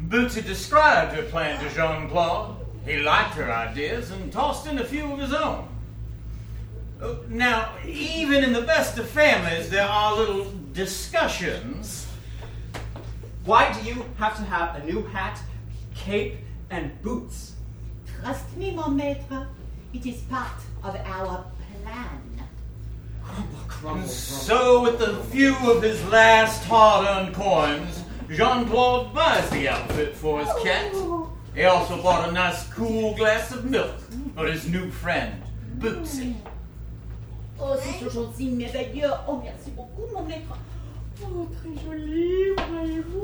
Bootsy described her plan to Jean-Claude. He liked her ideas and tossed in a few of his own. Now, even in the best of families, there are little discussions. Why do you have to have a new hat, cape, and boots? Trust me, mon maître. It is part of our plan. Crumble. So, with the few of his last hard-earned coins, Jean-Claude buys the outfit for his cat. He also bought a nice cool glass of milk for his new friend, Bootsy. Oh, c'est so gentil, merveilleux. Oh, merci beaucoup, mon maître. Oh, très joli, voyez-vous.